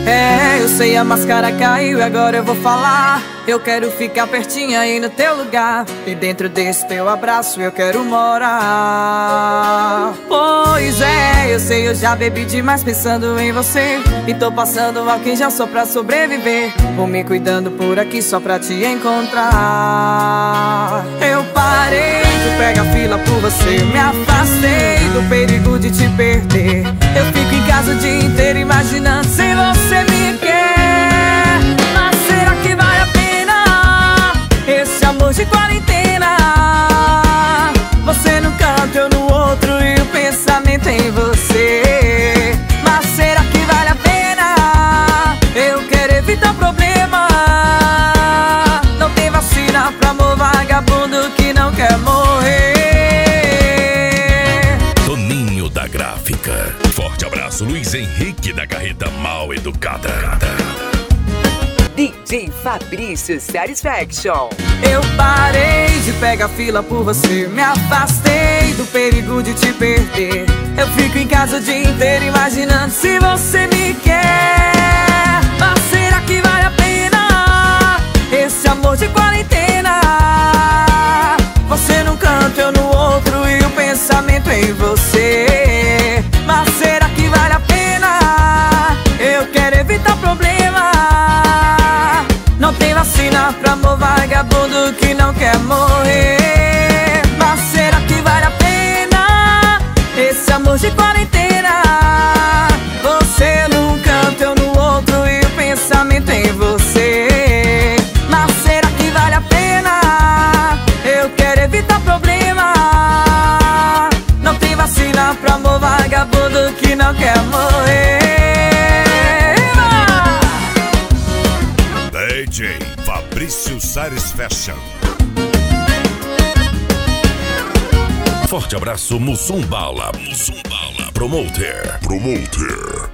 É, eu sei, a máscara caiu e agora eu vou falar. Eu quero ficar pertinho aí no teu lugar, e dentro desse teu abraço eu quero morar. Pois é, eu sei, eu já bebi demais pensando em você, e tô passando álcool já só pra sobreviver. Vou me cuidando por aqui só pra te encontrar. Eu parei de pegar fila por você, me afastei do perigo de te perder. Eu fico em casa o dia inteiro imaginando se você me quer. Mas será que vale a pena esse amor de quarentena? Você num canto, eu no outro, e o pensamento em você. Mas será que vale a pena? Eu quero evitar problema. Não tem vacina pra amor vagabundo que não quer morrer. Toninho da Gráfica. Forte abraço, Luiz Henrique da Carreta Mal Educada. DJ Fabrício Satisfaction. Eu parei de pegar fila por você, me afastei do perigo de te perder. Eu fico em casa o dia inteiro imaginando se você me quer. Mas será que vale a pena esse amor de quarentena? Você num canto, eu no outro, e o pensamento em você. Mas será que vale a pena? Eu quero evitar problema. Não tem vacina pra amor vagabundo que não quer morrer. Mas será que vale a pena esse amor de quarentena? Você num canto, eu no outro, e o pensamento em você. Mas será que vale a pena? Eu quero evitar problema. Não tem vacina pra amor vagabundo que não quer morrer. DJ Fabrício Satisfaction. Forte abraço, Mussum Bala. Promoter.